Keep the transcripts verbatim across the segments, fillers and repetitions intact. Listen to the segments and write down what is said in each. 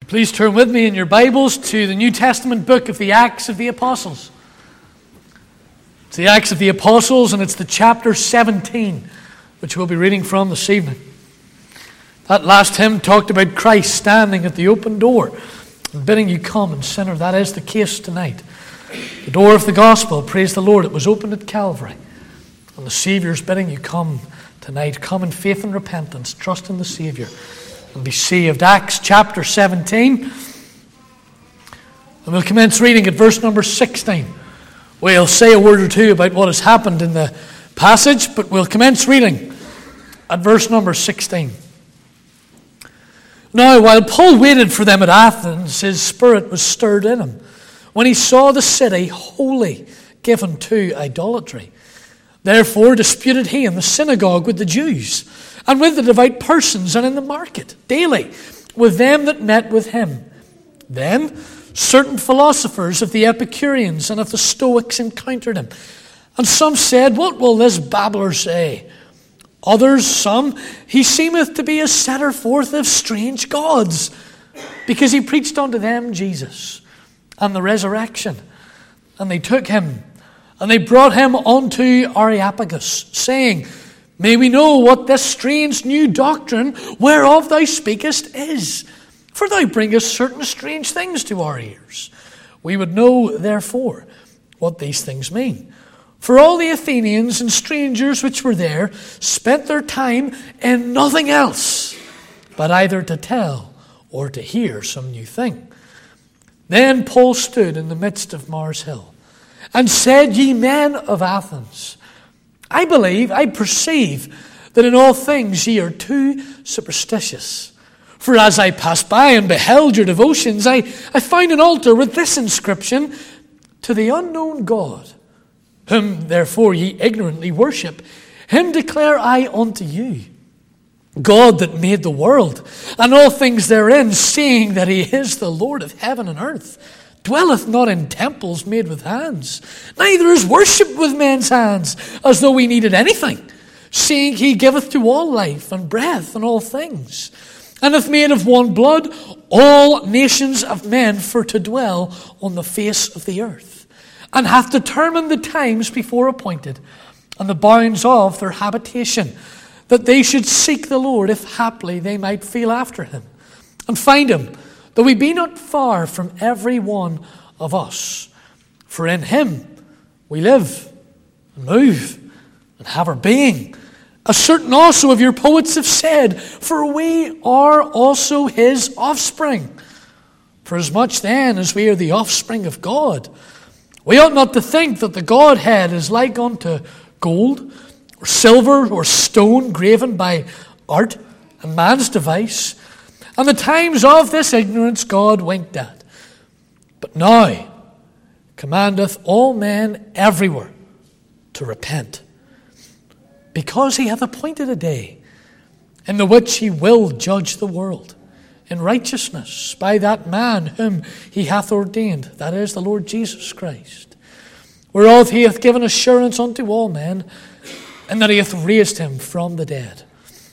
Please turn with me in your Bibles to the New Testament book of the Acts of the Apostles. It's the Acts of the Apostles, and it's the chapter seventeen, which we'll be reading from this evening. That last hymn talked about Christ standing at the open door and bidding you come, and sinner, that is the case tonight. The door of the gospel, praise the Lord, it was opened at Calvary. And the Saviour's bidding you come tonight. Come in faith and repentance, trust in the Saviour, and be saved. Acts chapter seventeen. And we'll commence reading at verse number sixteen. We'll say a word or two about what has happened in the passage, but we'll commence reading at verse number sixteen. Now, while Paul waited for them at Athens, his spirit was stirred in him when he saw the city wholly given to idolatry. Therefore disputed he in the synagogue with the Jews, and with the devout persons, and in the market, daily, with them that met with him. Then certain philosophers of the Epicureans and of the Stoics encountered him. And some said, What will this babbler say? Others, some, He seemeth to be a setter forth of strange gods, because he preached unto them Jesus and the resurrection. And they took him, and they brought him unto Areopagus, saying, May we know what this strange new doctrine whereof thou speakest is? For thou bringest certain strange things to our ears. We would know, therefore, what these things mean. For all the Athenians and strangers which were there spent their time in nothing else, but either to tell or to hear some new thing. Then Paul stood in the midst of Mars Hill, and said, Ye men of Athens, I believe, I perceive that in all things ye are too superstitious. For as I passed by and beheld your devotions, I, I found an altar with this inscription, To the unknown God, whom therefore ye ignorantly worship, him declare I unto you. God that made the world, and all things therein, seeing that he is the Lord of heaven and earth, dwelleth not in temples made with hands, neither is worshipped with men's hands, as though we needed anything, seeing he giveth to all life and breath and all things, and hath made of one blood all nations of men for to dwell on the face of the earth, and hath determined the times before appointed, and the bounds of their habitation, that they should seek the Lord, if haply they might feel after him, and find him, though we be not far from every one of us. For in him we live, and move, and have our being. As certain also of your poets have said, for we are also his offspring. For as much then as we are the offspring of God, we ought not to think that the Godhead is like unto gold, or silver, or stone graven by art and man's device. And the times of this ignorance God winked at. But now commandeth all men everywhere to repent, because he hath appointed a day in the which he will judge the world in righteousness by that man whom he hath ordained, that is, the Lord Jesus Christ, whereof he hath given assurance unto all men, and that he hath raised him from the dead.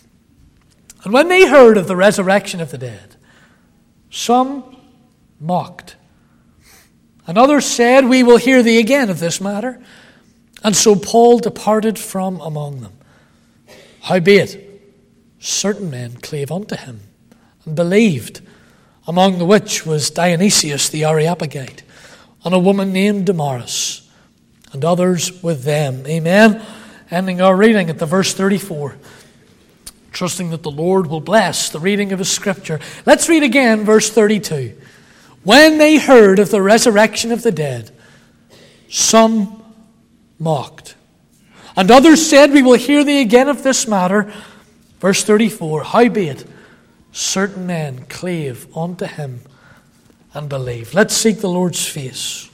And when they heard of the resurrection of the dead, some mocked, and others said, We will hear thee again of this matter. And so Paul departed from among them. Howbeit, certain men clave unto him, and believed, among the which was Dionysius the Areopagite, and a woman named Damaris, and others with them. Amen. Ending our reading at the verse thirty-four. Trusting that the Lord will bless the reading of his scripture. Let's read again verse thirty-two. When they heard of the resurrection of the dead, some mocked, and others said, We will hear thee again of this matter. Verse thirty-four. Howbeit, certain men clave unto him and believed. Let's seek the Lord's face.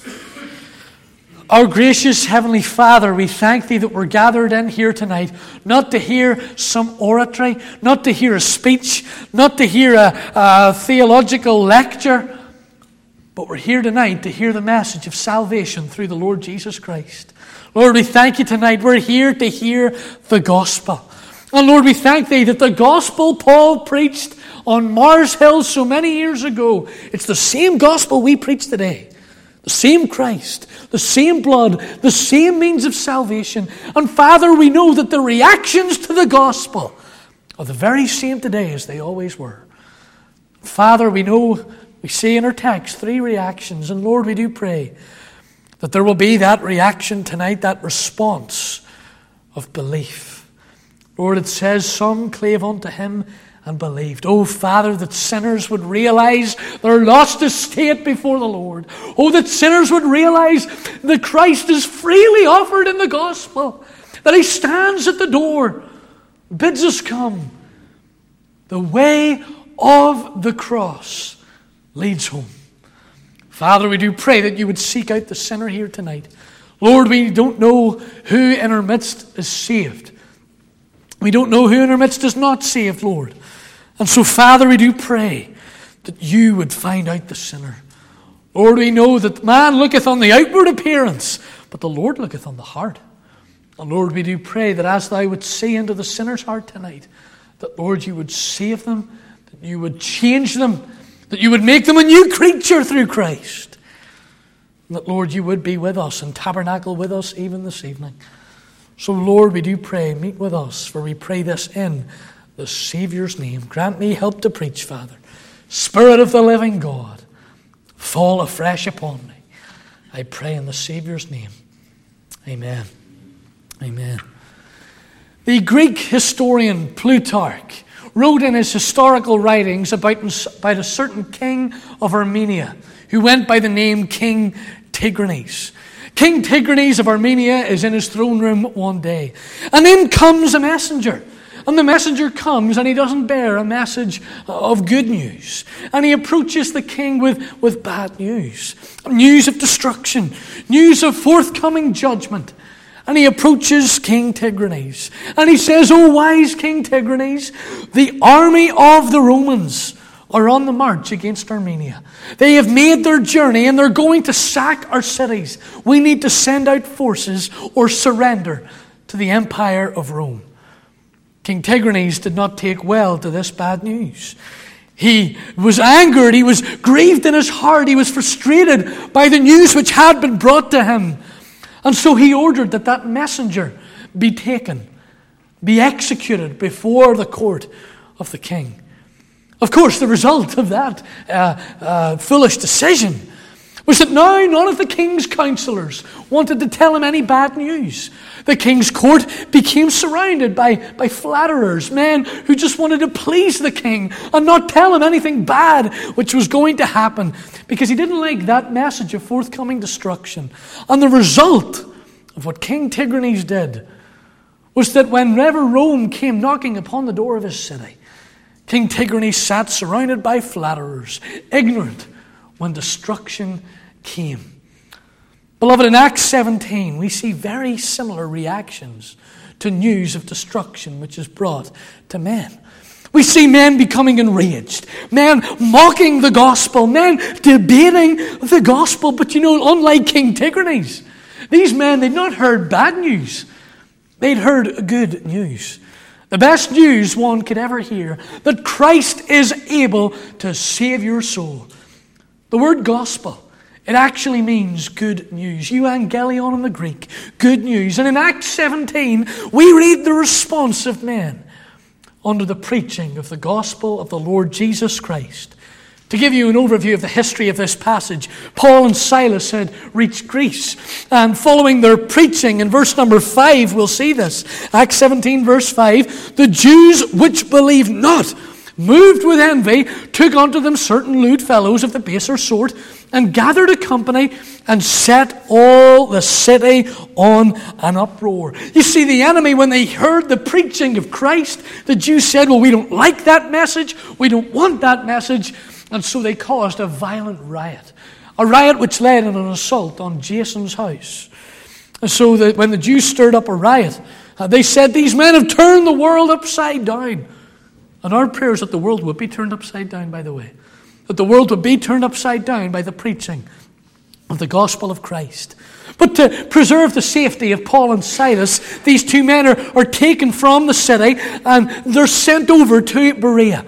Our gracious Heavenly Father, we thank Thee that we're gathered in here tonight, not to hear some oratory, not to hear a speech, not to hear a, a theological lecture, but we're here tonight to hear the message of salvation through the Lord Jesus Christ. Lord, we thank You tonight. We're here to hear the gospel. And Lord, we thank Thee that the gospel Paul preached on Mars Hill so many years ago. It's the same gospel we preach today. The same Christ, the same blood, the same means of salvation. And Father, we know that the reactions to the gospel are the very same today as they always were. Father, we know, we see in our text three reactions. And Lord, we do pray that there will be that reaction tonight, that response of belief. Lord, it says, some clave unto him and believed. Oh, Father, that sinners would realize their lost estate before the Lord. Oh, that sinners would realize that Christ is freely offered in the gospel, that he stands at the door, bids us come. The way of the cross leads home. Father, we do pray that you would seek out the sinner here tonight. Lord, we don't know who in our midst is saved. We don't know who in our midst is not saved, Lord. And so, Father, we do pray that you would find out the sinner. Lord, we know that man looketh on the outward appearance, but the Lord looketh on the heart. And Lord, we do pray that as thou would see into the sinner's heart tonight, that, Lord, you would save them, that you would change them, that you would make them a new creature through Christ. And that, Lord, you would be with us and tabernacle with us even this evening. So, Lord, we do pray, meet with us, for we pray this in the Saviour's name. Grant me help to preach, Father. Spirit of the living God, fall afresh upon me. I pray in the Saviour's name. Amen. Amen. The Greek historian Plutarch wrote in his historical writings about, about a certain king of Armenia who went by the name King Tigranes. King Tigranes of Armenia is in his throne room one day. And in comes a messenger. And the messenger comes and he doesn't bear a message of good news. And he approaches the king with, with bad news. News of destruction. News of forthcoming judgment. And he approaches King Tigranes. And he says, "O wise King Tigranes, the army of the Romans are on the march against Armenia. They have made their journey and they're going to sack our cities. We need to send out forces or surrender to the empire of Rome." King Tigranes did not take well to this bad news. He was angered, he was grieved in his heart, he was frustrated by the news which had been brought to him. And so he ordered that that messenger be taken, be executed before the court of the king. Of course, the result of that uh, uh, foolish decision was that now none of the king's counselors wanted to tell him any bad news. The king's court became surrounded by, by flatterers, men who just wanted to please the king and not tell him anything bad which was going to happen, because he didn't like that message of forthcoming destruction. And the result of what King Tigranes did was that whenever Rome came knocking upon the door of his city, King Tigranes sat surrounded by flatterers, ignorant when destruction came. Beloved, in Acts seventeen, we see very similar reactions to news of destruction which is brought to men. We see men becoming enraged, men mocking the gospel, men debating the gospel. But you know, unlike King Tigranes, these men, they'd not heard bad news. They'd heard good news. The best news one could ever hear, that Christ is able to save your soul. The word gospel, it actually means good news. Euangelion in the Greek, good news. And in Acts seventeen, we read the response of men under the preaching of the gospel of the Lord Jesus Christ. To give you an overview of the history of this passage, Paul and Silas had reached Greece. And following their preaching, in verse number five, we'll see this. Acts seventeen, verse five, "The Jews which believed not, moved with envy, took unto them certain lewd fellows of the baser sort, and gathered a company, and set all the city on an uproar." You see, the enemy, when they heard the preaching of Christ, the Jews said, "Well, we don't like that message. We don't want that message." And so they caused a violent riot. A riot which led in an assault on Jason's house. And so that when the Jews stirred up a riot, uh, they said, "These men have turned the world upside down." And our prayer is that the world would be turned upside down, by the way. That the world would be turned upside down by the preaching of the gospel of Christ. But to preserve the safety of Paul and Silas, these two men are, are taken from the city and they're sent over to Berea.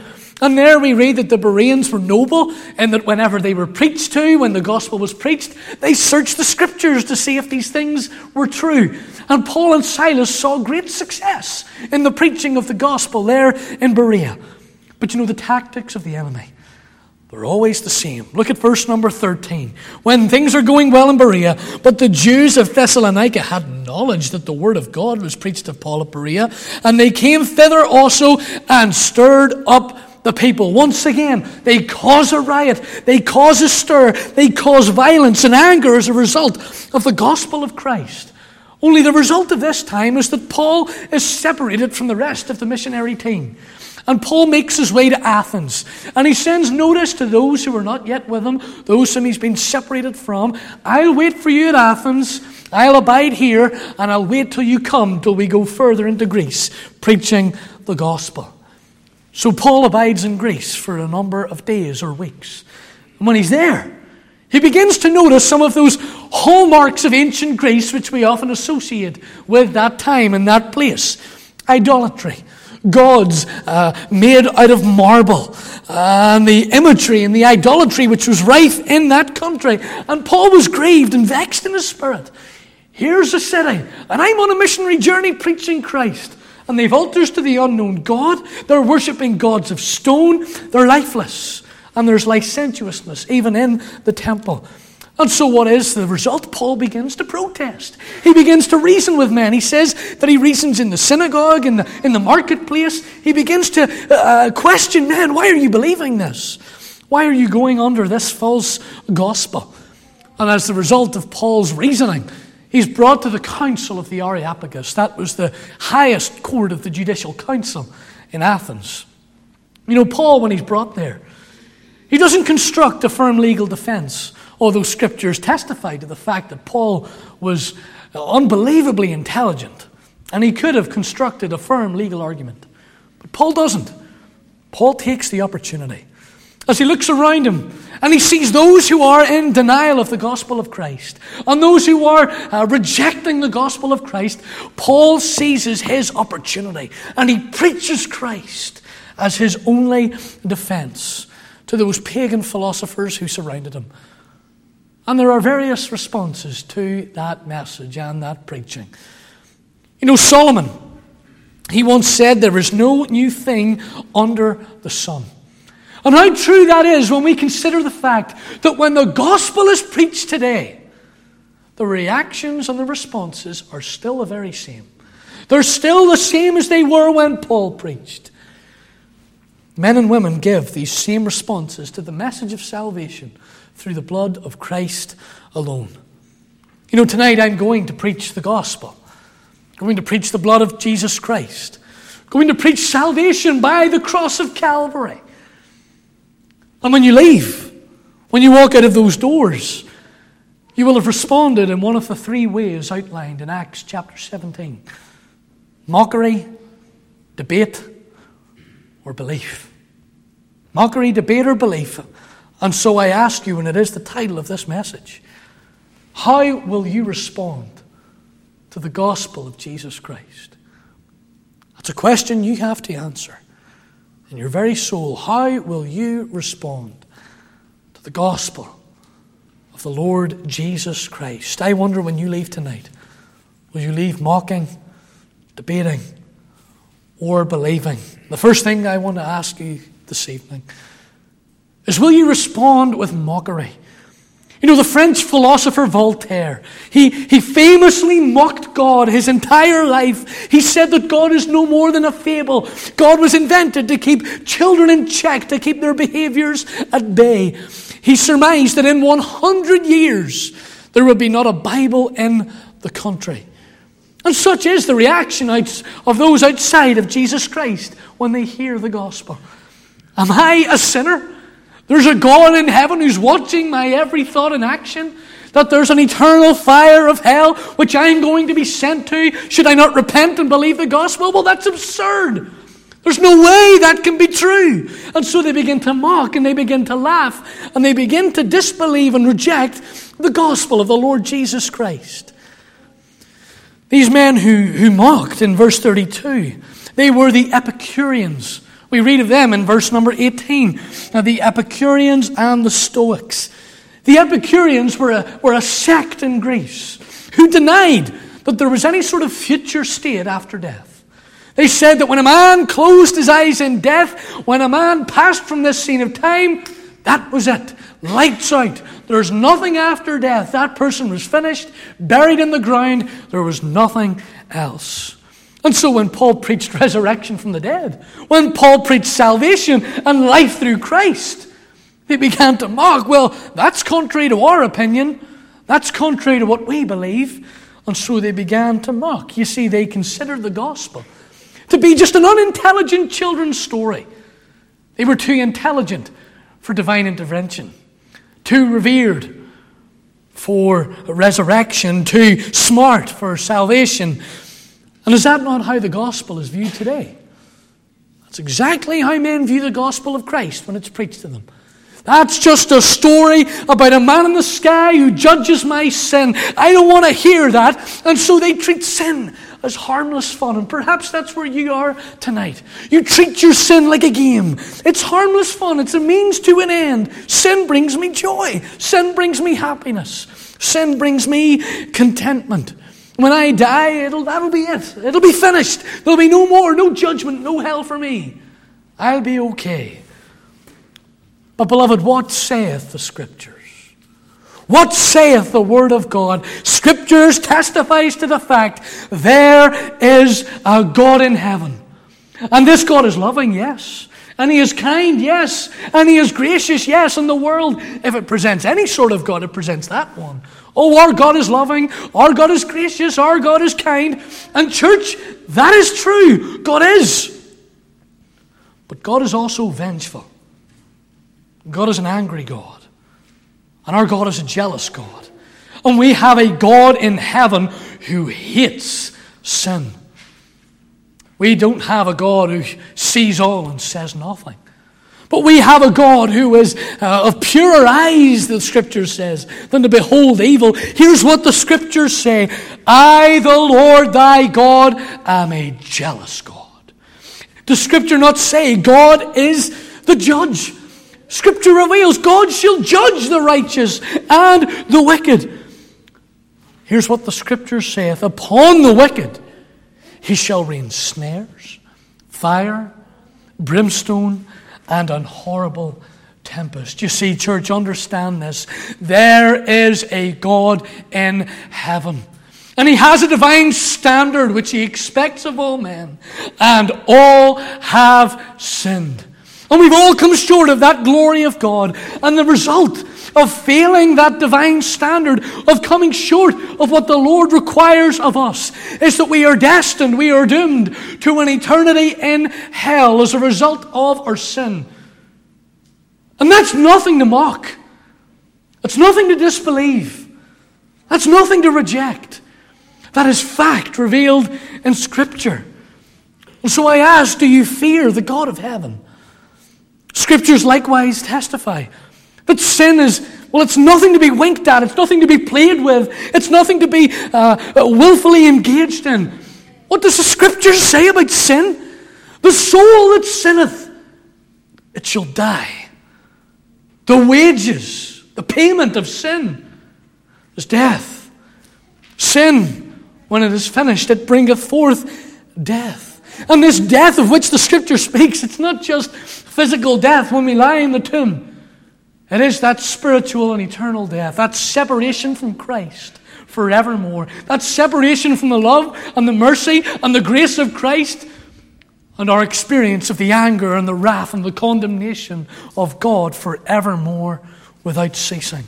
And there we read that the Bereans were noble, and that whenever they were preached to, when the gospel was preached, they searched the scriptures to see if these things were true. And Paul and Silas saw great success in the preaching of the gospel there in Berea. But you know, the tactics of the enemy, they're always the same. Look at verse number thirteen. When things are going well in Berea, but the Jews of Thessalonica had knowledge that the word of God was preached of Paul at Berea, and they came thither also and stirred up the people. Once again, they cause a riot, they cause a stir, they cause violence and anger as a result of the gospel of Christ. Only the result of this time is that Paul is separated from the rest of the missionary team. And Paul makes his way to Athens, and he sends notice to those who are not yet with him, those whom he's been separated from. I'll wait for you at Athens, I'll abide here, and I'll wait till you come, till we go further into Greece, preaching the gospel. So Paul abides in Greece for a number of days or weeks. And when he's there, he begins to notice some of those hallmarks of ancient Greece which we often associate with that time and that place. Idolatry. Gods uh, made out of marble, uh, and the imagery and the idolatry which was rife in that country. And Paul was grieved and vexed in his spirit. Here's a city, and I'm on a missionary journey preaching Christ, and they've altars to the unknown God. They're worshipping gods of stone. They're lifeless, and there's licentiousness even in the temple. And so what is the result? Paul begins to protest. He begins to reason with men. He says that he reasons in the synagogue, in the, in the marketplace. He begins to uh, question men. Why are you believing this? Why are you going under this false gospel? And as the result of Paul's reasoning, he's brought to the council of the Areopagus. That was the highest court of the judicial council in Athens. You know, Paul, when he's brought there, he doesn't construct a firm legal defense, although scriptures testify to the fact that Paul was unbelievably intelligent, and he could have constructed a firm legal argument. But Paul doesn't. Paul takes the opportunity. As he looks around him, and he sees those who are in denial of the gospel of Christ, and those who are uh, rejecting the gospel of Christ, Paul seizes his opportunity, and he preaches Christ as his only defense to those pagan philosophers who surrounded him. And there are various responses to that message and that preaching. You know, Solomon, he once said, there is no new thing under the sun. And how true that is when we consider the fact that when the gospel is preached today, the reactions and the responses are still the very same. They're still the same as they were when Paul preached. Men and women give these same responses to the message of salvation through the blood of Christ alone. You know, tonight I'm going to preach the gospel. I'm going to preach the blood of Jesus Christ. I'm going to preach salvation by the cross of Calvary. And when you leave, when you walk out of those doors, you will have responded in one of the three ways outlined in Acts chapter seventeen. Mockery, debate, or belief. Mockery, debate, or belief. And so I ask you, and it is the title of this message, how will you respond to the gospel of Jesus Christ? That's a question you have to answer in your very soul. How will you respond to the gospel of the Lord Jesus Christ? I wonder, when you leave tonight, will you leave mocking, debating, or believing? The first thing I want to ask you this evening is, will you respond with mockery? You know, the French philosopher Voltaire, he, he famously mocked God his entire life. He said that God is no more than a fable. God was invented to keep children in check, to keep their behaviors at bay. He surmised that in one hundred years there would be not a Bible in the country. And such is the reaction of those outside of Jesus Christ when they hear the gospel. Am I a sinner? There's a God in heaven who's watching my every thought and action? That there's an eternal fire of hell which I'm going to be sent to should I not repent and believe the gospel? Well, that's absurd. There's no way that can be true. And so they begin to mock, and they begin to laugh, and they begin to disbelieve and reject the gospel of the Lord Jesus Christ. These men who, who mocked in verse thirty-two, they were the Epicureans, We read of them in verse number eighteen. Now, the Epicureans and the Stoics. The Epicureans were a, were a sect in Greece who denied that there was any sort of future state after death. They said that when a man closed his eyes in death, when a man passed from this scene of time, that was it. Lights out. There's nothing after death. That person was finished, buried in the ground. There was nothing else. And so when Paul preached resurrection from the dead, when Paul preached salvation and life through Christ, they began to mock. Well, that's contrary to our opinion. That's contrary to what we believe. And so they began to mock. You see, they considered the gospel to be just an unintelligent children's story. They were too intelligent for divine intervention, too revered for resurrection, too smart for salvation. And is that not how the gospel is viewed today? That's exactly how men view the gospel of Christ when it's preached to them. That's just a story about a man in the sky who judges my sin. I don't want to hear that. And so they treat sin as harmless fun. And perhaps that's where you are tonight. You treat your sin like a game. It's harmless fun. It's a means to an end. Sin brings me joy. Sin brings me happiness. Sin brings me contentment. When I die, it'll, that'll be it. It'll be finished. There'll be no more, no judgment, no hell for me. I'll be okay. But beloved, what saith the Scriptures? What saith the Word of God? Scriptures testifies to the fact there is a God in heaven. And this God is loving, yes. And He is kind, yes. And He is gracious, yes. And the world, if it presents any sort of God, it presents that one. Oh, our God is loving, our God is gracious, our God is kind. And church, that is true. God is. But God is also vengeful. God is an angry God. And our God is a jealous God. And we have a God in heaven who hates sin. We don't have a God who sees all and says nothing. But we have a God who is uh, of purer eyes, the Scripture says, than to behold evil. Here's what the Scriptures say. I, the Lord thy God, am a jealous God. Does Scripture not say God is the judge? Scripture reveals God shall judge the righteous and the wicked. Here's what the Scripture saith. Upon the wicked he shall rain snares, fire, brimstone, and an horrible tempest. You see, church, understand this. There is a God in heaven. And He has a divine standard which He expects of all men. And all have sinned. And we've all come short of that glory of God. And the result of failing that divine standard, of coming short of what the Lord requires of us, is that we are destined, we are doomed to an eternity in hell as a result of our sin. And that's nothing to mock. That's nothing to disbelieve. That's nothing to reject. That is fact revealed in Scripture. And so I ask, do you fear the God of heaven? Scriptures likewise testify that sin is, well, it's nothing to be winked at. It's nothing to be played with. It's nothing to be uh, willfully engaged in. What does the Scriptures say about sin? The soul that sinneth, it shall die. The wages, the payment of sin is death. Sin, when it is finished, it bringeth forth death. And this death of which the Scripture speaks, it's not just physical death when we lie in the tomb. It is that spiritual and eternal death, that separation from Christ forevermore, that separation from the love and the mercy and the grace of Christ, and our experience of the anger and the wrath and the condemnation of God forevermore without ceasing.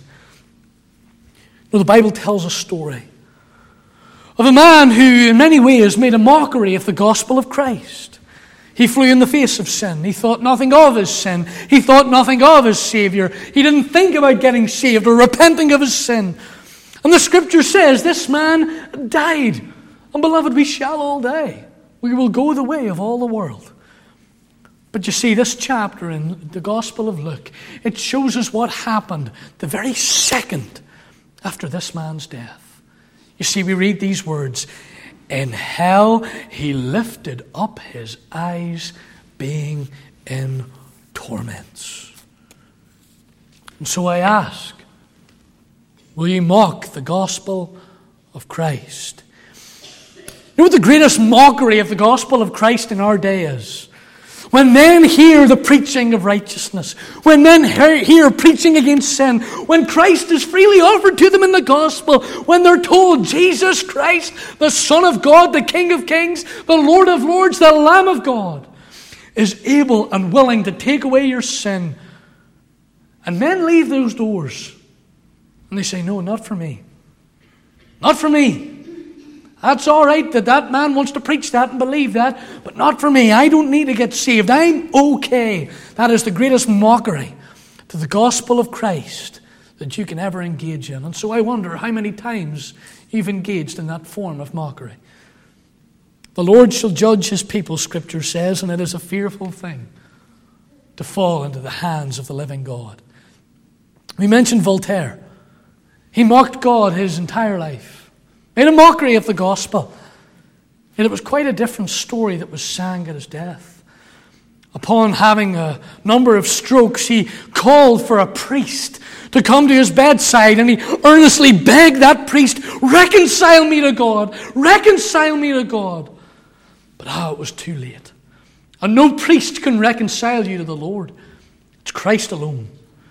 Now, the Bible tells a story of a man who in many ways made a mockery of the gospel of Christ. He flew in the face of sin. He thought nothing of his sin. He thought nothing of his Savior. He didn't think about getting saved or repenting of his sin. And the Scripture says this man died. And beloved, we shall all die. We will go the way of all the world. But you see, this chapter in the Gospel of Luke, it shows us what happened the very second after this man's death. You see, we read these words, in hell he lifted up his eyes, being in torments. And so I ask, will you mock the gospel of Christ? You know what the greatest mockery of the gospel of Christ in our day is? When men hear the preaching of righteousness, when men hear preaching against sin, when Christ is freely offered to them in the gospel, when they're told Jesus Christ, the Son of God, the King of Kings, the Lord of Lords, the Lamb of God, is able and willing to take away your sin. And men leave those doors and they say, no, not for me. Not for me. That's all right that that man wants to preach that and believe that, but not for me. I don't need to get saved. I'm okay. That is the greatest mockery to the gospel of Christ that you can ever engage in. And so I wonder how many times you've engaged in that form of mockery. The Lord shall judge his people, Scripture says, and it is a fearful thing to fall into the hands of the living God. We mentioned Voltaire. He mocked God his entire life. Made a mockery of the gospel. And it was quite a different story that was sang at his death. Upon having a number of strokes, he called for a priest to come to his bedside, and he earnestly begged that priest, reconcile me to God, reconcile me to God. But ah, it was too late. And no priest can reconcile you to the Lord. It's Christ alone.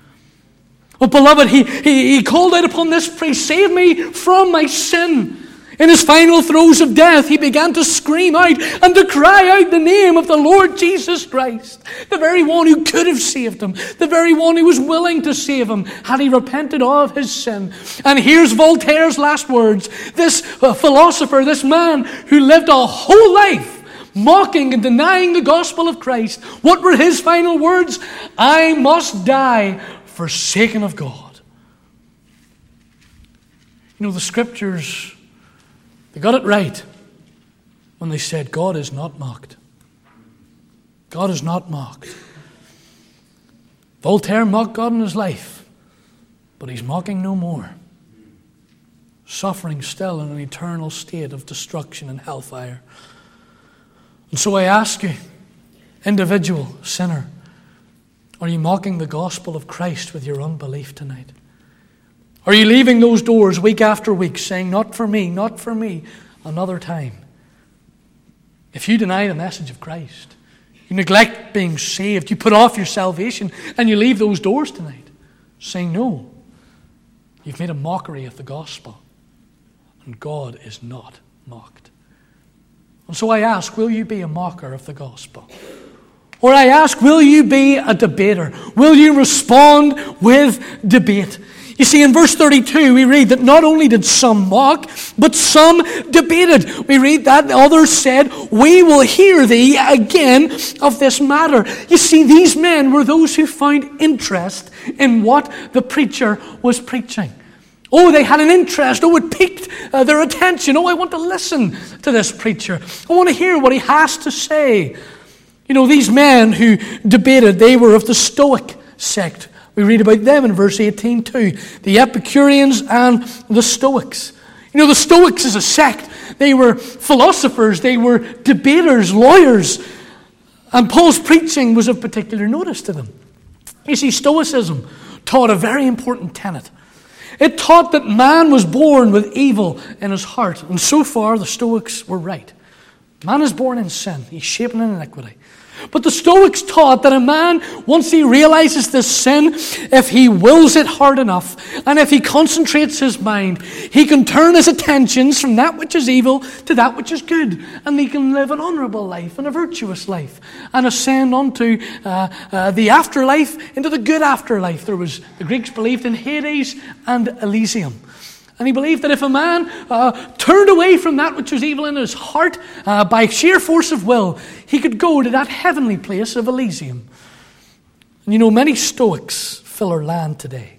But beloved, he, he, he called out upon this priest, save me from my sin. In his final throes of death, he began to scream out and to cry out the name of the Lord Jesus Christ, the very one who could have saved him, the very one who was willing to save him had he repented of his sin. And here's Voltaire's last words. This uh, philosopher, this man who lived a whole life mocking and denying the gospel of Christ, what were his final words? I must die forsaken of God. You know, the Scriptures, they got it right when they said God is not mocked. God is not mocked. Voltaire mocked God in his life, but he's mocking no more. Suffering still in an eternal state of destruction and hellfire. And so I ask you, individual sinner, are you mocking the gospel of Christ with your unbelief tonight? Are you leaving those doors week after week saying, not for me, not for me, another time? If you deny the message of Christ, you neglect being saved, you put off your salvation, and you leave those doors tonight saying, no, you've made a mockery of the gospel, and God is not mocked. And so I ask, will you be a mocker of the gospel? Or I ask, will you be a debater? Will you respond with debate? You see, in verse thirty-two, we read that not only did some mock, but some debated. We read that others said, we will hear thee again of this matter. You see, these men were those who found interest in what the preacher was preaching. Oh, they had an interest. Oh, it piqued uh, their attention. Oh, I want to listen to this preacher. I want to hear what he has to say. You know, these men who debated, they were of the Stoic sect. We read about them in verse eighteen too. The Epicureans and the Stoics. You know, the Stoics is a sect. They were philosophers. They were debaters, lawyers. And Paul's preaching was of particular notice to them. You see, Stoicism taught a very important tenet. It taught that man was born with evil in his heart. And so far, the Stoics were right. Man is born in sin. He's shapen in iniquity. But the Stoics taught that a man, once he realizes this sin, if he wills it hard enough, and if he concentrates his mind, he can turn his attentions from that which is evil to that which is good. And he can live an honorable life and a virtuous life and ascend onto uh, uh, the afterlife, into the good afterlife. There was, the Greeks believed in Hades and Elysium. And he believed that if a man uh, turned away from that which was evil in his heart uh, by sheer force of will, he could go to that heavenly place of Elysium. And you know, many Stoics fill our land today.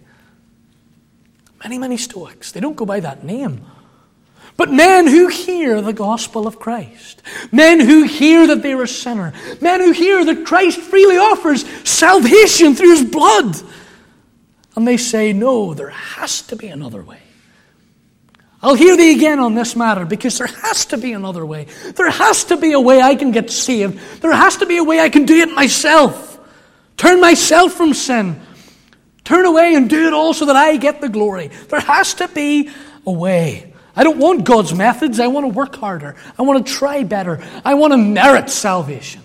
Many, many Stoics. They don't go by that name. But men who hear the gospel of Christ. Men who hear that they're a sinner. Men who hear that Christ freely offers salvation through his blood. And they say, no, there has to be another way. I'll hear thee again on this matter, because there has to be another way. There has to be a way I can get saved. There has to be a way I can do it myself. Turn myself from sin. Turn away and do it all so that I get the glory. There has to be a way. I don't want God's methods. I want to work harder. I want to try better. I want to merit salvation.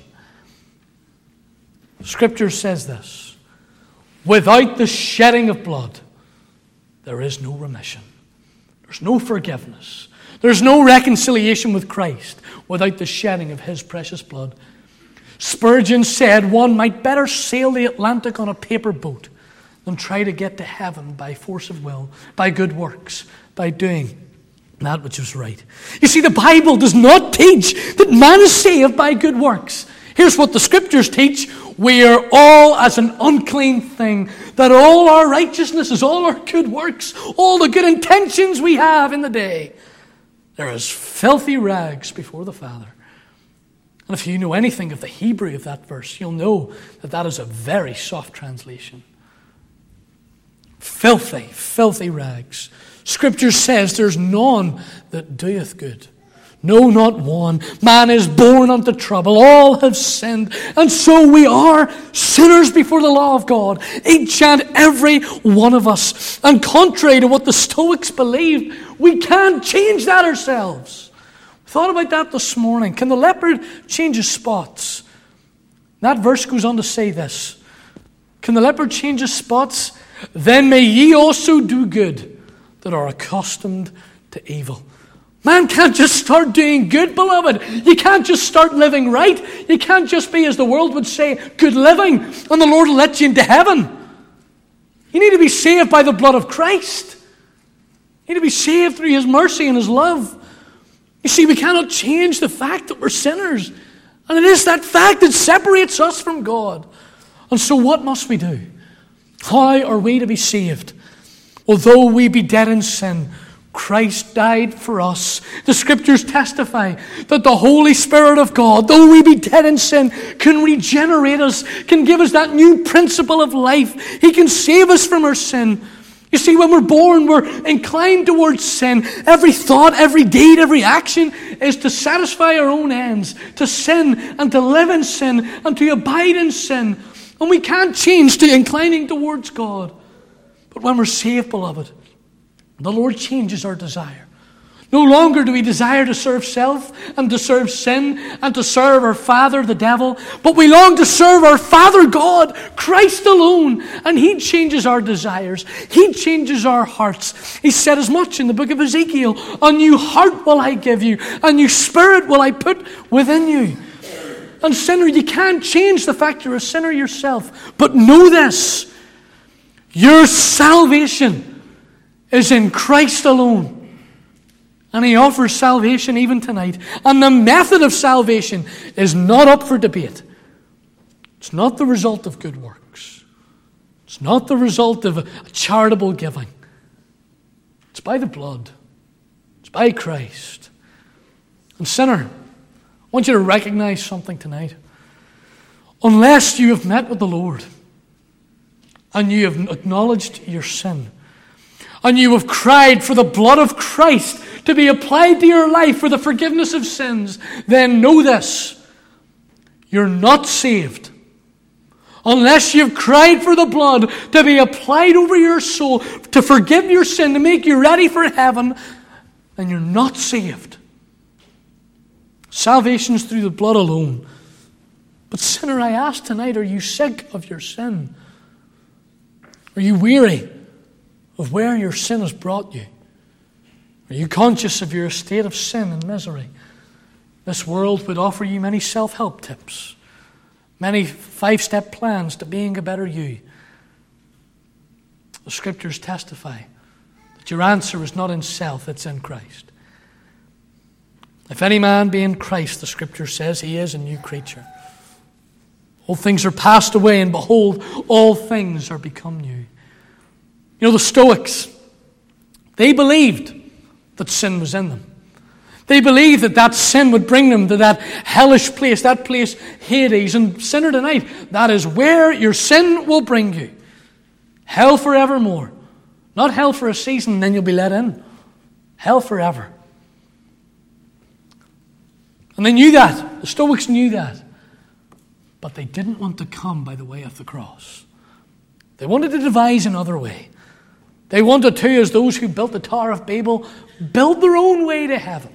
Scripture says this: without the shedding of blood, there is no remission. There's no forgiveness. There's no reconciliation with Christ without the shedding of His precious blood. Spurgeon said one might better sail the Atlantic on a paper boat than try to get to heaven by force of will, by good works, by doing that which is right. You see, the Bible does not teach that man is saved by good works. Here's what the Scriptures teach: we are all as an unclean thing, that all our righteousnesses, all our good works, all the good intentions we have in the day, they're as filthy rags before the Father. And if you know anything of the Hebrew of that verse, you'll know that that is a very soft translation. Filthy, filthy rags. Scripture says there's none that doeth good. No, not one. Man is born unto trouble. All have sinned. And so we are sinners before the law of God. Each and every one of us. And contrary to what the Stoics believed, we can't change that ourselves. We thought about that this morning. Can the leopard change his spots? That verse goes on to say this: can the leopard change his spots? Then may ye also do good that are accustomed to evil. Man can't just start doing good, beloved. You can't just start living right. You can't just be, as the world would say, good living, and the Lord will let you into heaven. You need to be saved by the blood of Christ. You need to be saved through His mercy and His love. You see, we cannot change the fact that we're sinners. And it is that fact that separates us from God. And so what must we do? How are we to be saved? Although we be dead in sin, Christ died for us. The Scriptures testify that the Holy Spirit of God, though we be dead in sin, can regenerate us, can give us that new principle of life. He can save us from our sin. You see, when we're born, we're inclined towards sin. Every thought, every deed, every action is to satisfy our own ends, to sin and to live in sin and to abide in sin. And we can't change to inclining towards God. But when we're saved, beloved, the Lord changes our desire. No longer do we desire to serve self and to serve sin and to serve our father, the devil, but we long to serve our Father God, Christ alone. And He changes our desires. He changes our hearts. He said as much in the book of Ezekiel: a new heart will I give you, a new spirit will I put within you. And sinner, you can't change the fact you're a sinner yourself. But know this: your salvation is in Christ alone. And He offers salvation even tonight. And the method of salvation is not up for debate. It's not the result of good works. It's not the result of a charitable giving. It's by the blood. It's by Christ. And sinner, I want you to recognize something tonight. Unless you have met with the Lord and you have acknowledged your sin, and you have cried for the blood of Christ to be applied to your life for the forgiveness of sins, then know this: you're not saved. Unless you've cried for the blood to be applied over your soul, to forgive your sin, to make you ready for heaven, then you're not saved. Salvation is through the blood alone. But sinner, I ask tonight, are you sick of your sin? Are you weary of where your sin has brought you? Are you conscious of your estate of sin and misery? This world would offer you many self-help tips, many five-step plans to being a better you. The Scriptures testify that your answer is not in self, it's in Christ. If any man be in Christ, the Scripture says, he is a new creature. All things are passed away, and behold, all things are become new. You know, the Stoics, they believed that sin was in them. They believed that that sin would bring them to that hellish place, that place, Hades. And sinner tonight, that is where your sin will bring you. Hell forevermore. Not hell for a season, and then you'll be let in. hell forever. And they knew that. The Stoics knew that. But they didn't want to come by the way of the cross. They wanted to devise another way. They wanted to, as those who built the Tower of Babel, build their own way to heaven.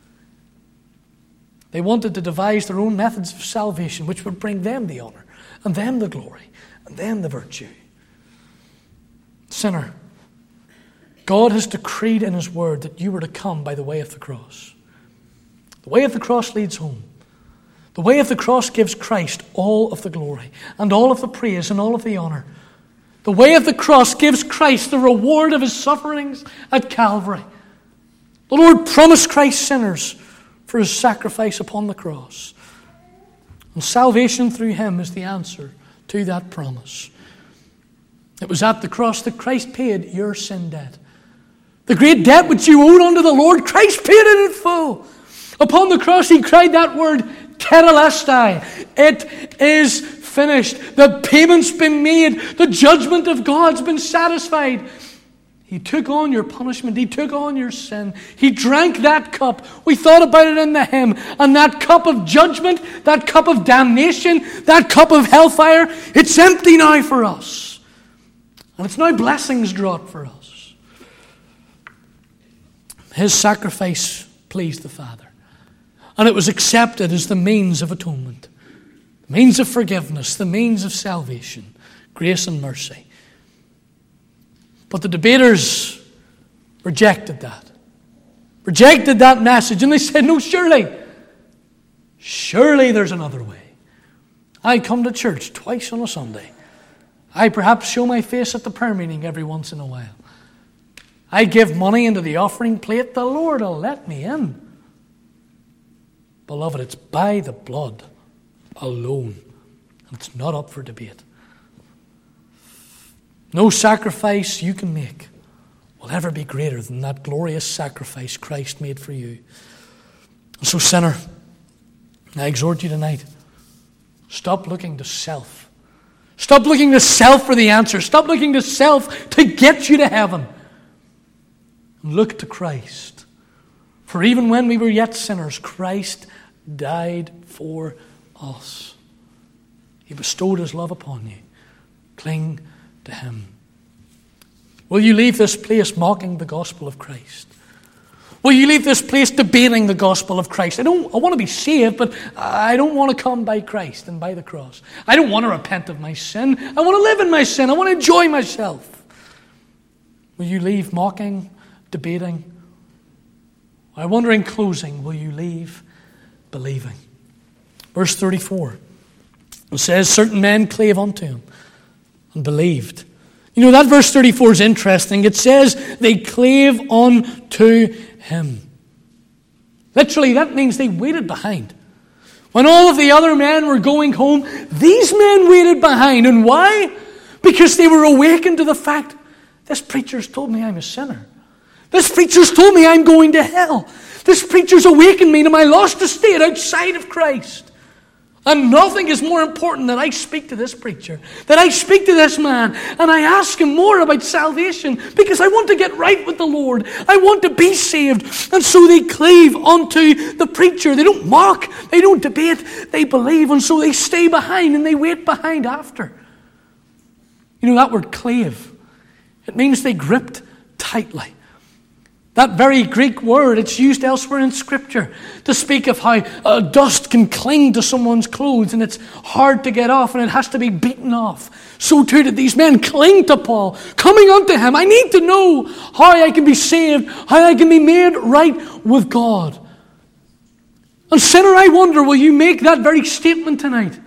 They wanted to devise their own methods of salvation, which would bring them the honor, and them the glory, and them the virtue. Sinner, God has decreed in His Word that you were to come by the way of the cross. The way of the cross leads home. The way of the cross gives Christ all of the glory, and all of the praise, and all of the honor. The way of the cross gives Christ the reward of His sufferings at Calvary. The Lord promised Christ sinners for His sacrifice upon the cross. And salvation through Him is the answer to that promise. It was at the cross that Christ paid your sin debt. The great debt which you owed unto the Lord, Christ paid it in full. Upon the cross He cried that word, Tetelestai. It is finished. The payment's been made. The judgment of God's been satisfied. He took on your punishment. He took on your sin. He drank that cup. We thought about it in the hymn. And that cup of judgment, that cup of damnation, that cup of hellfire, it's empty now for us. And it's now blessings draught for us. His sacrifice pleased the Father. And it was accepted as the means of atonement, the means of forgiveness, the means of salvation, grace and mercy. But the debaters rejected that, rejected that message, and they said, no, surely, surely there's another way. I come to church twice on a Sunday. I perhaps show my face at the prayer meeting every once in a while. I give money into the offering plate. The Lord will let me in. Beloved, it's by the blood alone. And it's not up for debate. No sacrifice you can make will ever be greater than that glorious sacrifice Christ made for you. And so, sinner, I exhort you tonight, stop looking to self. Stop looking to self for the answer. Stop looking to self to get you to heaven. And look to Christ. For even when we were yet sinners, Christ died for us. He bestowed His love upon you. Cling to Him. Will you leave this place mocking the gospel of Christ? Will you leave this place debating the gospel of Christ? I don't. I want to be saved, but I don't want to come by Christ and by the cross. I don't want to repent of my sin. I want to live in my sin. I want to enjoy myself. Will you leave mocking, debating? I wonder in closing, will you leave believing? Verse thirty-four. It says, certain men clave unto Him and believed. You know, that verse thirty-four is interesting. It says they clave unto Him. Literally, that means they waited behind. When all of the other men were going home, these men waited behind. And why? Because they were awakened to the fact, this preacher's told me I'm a sinner. This preacher's told me I'm going to hell. This preacher's awakened me to my lost estate outside of Christ. And nothing is more important than I speak to this preacher, that I speak to this man, and I ask him more about salvation because I want to get right with the Lord. I want to be saved. And so they cleave unto the preacher. They don't mock. They don't debate. They believe. And so they stay behind and they wait behind after. You know that word clave? It means they gripped tightly. That very Greek word, it's used elsewhere in Scripture to speak of how uh, dust can cling to someone's clothes and it's hard to get off and it has to be beaten off. So too did these men cling to Paul, coming unto him. I need to know how I can be saved, how I can be made right with God. And sinner, I wonder, will you make that very statement tonight?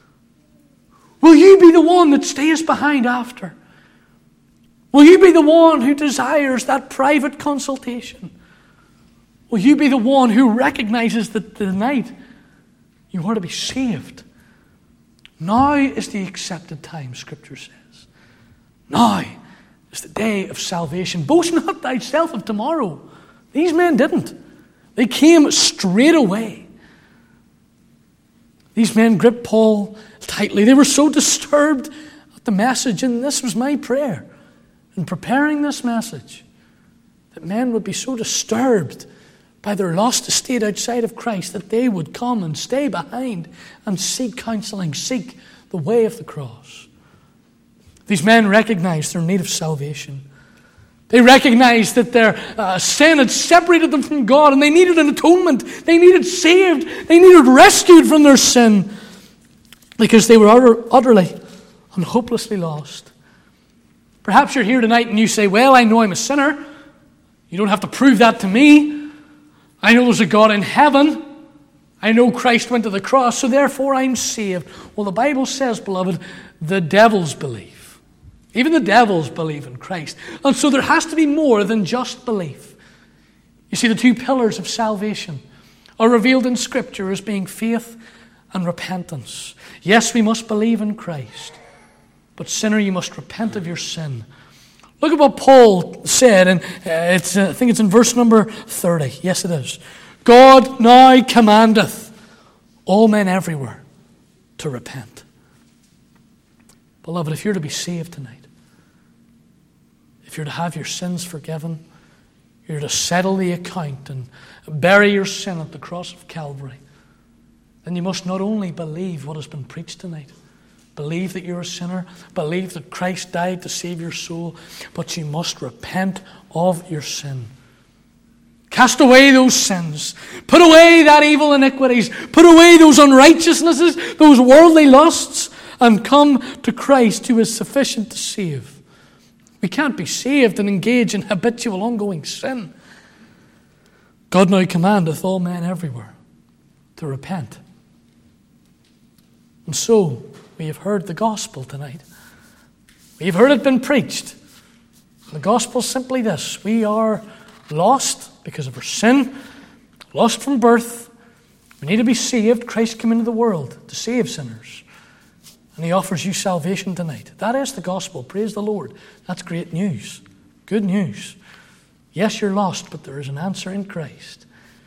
Will you be the one that stays behind after? Will you be the one who desires that private consultation? Will you be the one who recognizes that tonight you are to be saved? Now is the accepted time, Scripture says. Now is the day of salvation. Boast not thyself of tomorrow. These men didn't. They came straight away. These men gripped Paul tightly. They were so disturbed at the message, and this was my prayer in preparing this message, that men would be so disturbed by their lost estate outside of Christ that they would come and stay behind and seek counseling, seek the way of the cross. These men recognized their need of salvation. They recognized that their uh, sin had separated them from God, and they needed an atonement. They needed saved. They needed rescued from their sin because they were utter, utterly and hopelessly lost. Perhaps you're here tonight and you say, well, I know I'm a sinner. You don't have to prove that to me. I know there's a God in heaven. I know Christ went to the cross, so therefore I'm saved. Well, the Bible says, beloved, the devils believe. Even the devils believe in Christ. And so there has to be more than just belief. You see, the two pillars of salvation are revealed in Scripture as being faith and repentance. Yes, we must believe in Christ. But sinner, you must repent of your sin. Look at what Paul said, and it's, uh, I think it's in verse number thirty. Yes, it is. God now commandeth all men everywhere to repent. Beloved, if you're to be saved tonight, if you're to have your sins forgiven, you're to settle the account and bury your sin at the cross of Calvary, then you must not only believe what has been preached tonight, believe that you're a sinner, believe that Christ died to save your soul, but you must repent of your sin. Cast away those sins. Put away that evil iniquities. Put away those unrighteousnesses, those worldly lusts, and come to Christ who is sufficient to save. We can't be saved and engage in habitual ongoing sin. God now commandeth all men everywhere to repent. And so, we have heard the gospel tonight. We have heard it been preached. The gospel is simply this. We are lost because of our sin, lost from birth. We need to be saved. Christ came into the world to save sinners. And he offers you salvation tonight. That is the gospel. Praise the Lord. That's great news. Good news. Yes, you're lost, but there is an answer in Christ.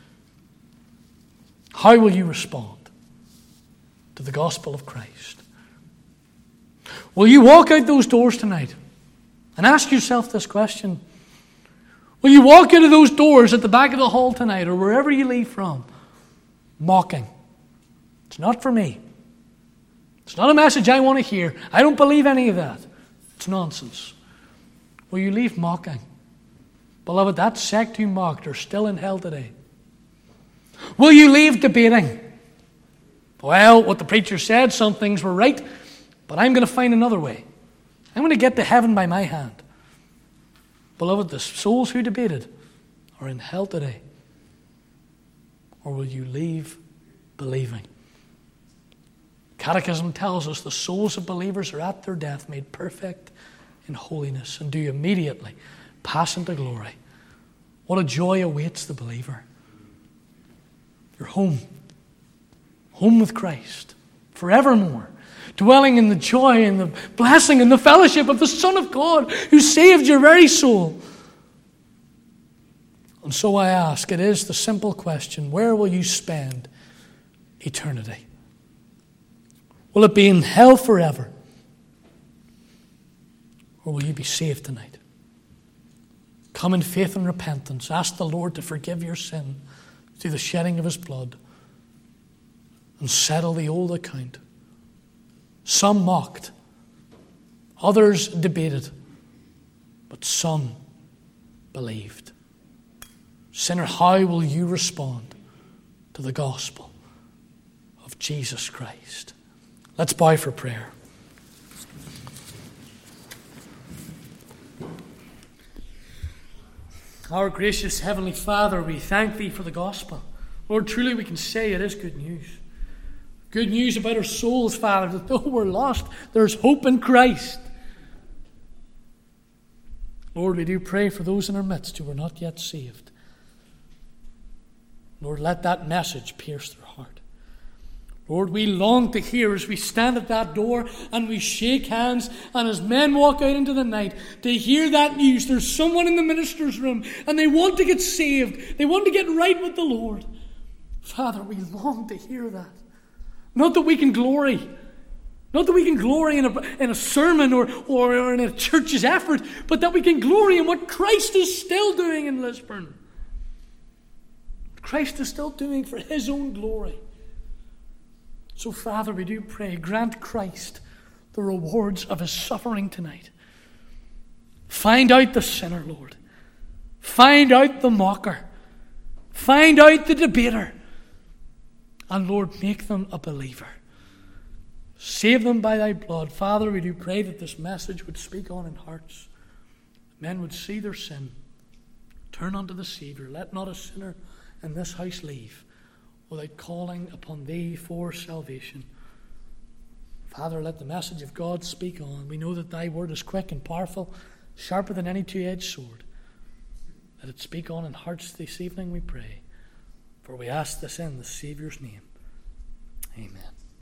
How will you respond to the gospel of Christ? Will you walk out those doors tonight and ask yourself this question? Will you walk out of those doors at the back of the hall tonight or wherever you leave from, mocking? It's not for me. It's not a message I want to hear. I don't believe any of that. It's nonsense. Will you leave mocking? Beloved, that sect who mocked are still in hell today. Will you leave debating? Well, what the preacher said, some things were right, but I'm going to find another way. I'm going to get to heaven by my hand. Beloved, the souls who debated are in hell today. Or will you leave believing? Catechism tells us the souls of believers are at their death made perfect in holiness and do immediately pass into glory. What a joy awaits the believer. You're home. Home with Christ. Forevermore. Dwelling in the joy and the blessing and the fellowship of the Son of God who saved your very soul. And so I ask, it is the simple question, where will you spend eternity? Will it be in hell forever? Or will you be saved tonight? Come in faith and repentance. Ask the Lord to forgive your sin through the shedding of his blood. And settle the old account. Some mocked. Others debated. But some believed. Sinner, how will you respond to the gospel of Jesus Christ? Let's bow for prayer. Our gracious Heavenly Father, we thank Thee for the gospel. Lord, truly we can say it is good news. Good news about our souls, Father, that though we're lost, there's hope in Christ. Lord, we do pray for those in our midst who are not yet saved. Lord, let that message pierce their heart. Lord, we long to hear as we stand at that door and we shake hands and as men walk out into the night to hear that news. There's someone in the minister's room and they want to get saved. They want to get right with the Lord. Father, we long to hear that. Not that we can glory Not that we can glory in a, in a sermon or, or, or in a church's effort, but that we can glory in what Christ is still doing in Lisburn. Christ is still doing for his own glory. So, Father, we do pray, grant Christ the rewards of his suffering tonight. Find out the sinner, Lord. Find out the mocker. Find out the debater. And, Lord, make them a believer. Save them by thy blood. Father, we do pray that this message would speak on in hearts. Men would see their sin, turn unto the Savior. Let not a sinner in this house leave without calling upon thee for salvation. Father, let the message of God speak on. We know that thy word is quick and powerful, sharper than any two-edged sword. Let it speak on in hearts this evening, we pray. For we ask this in the Saviour's name. Amen.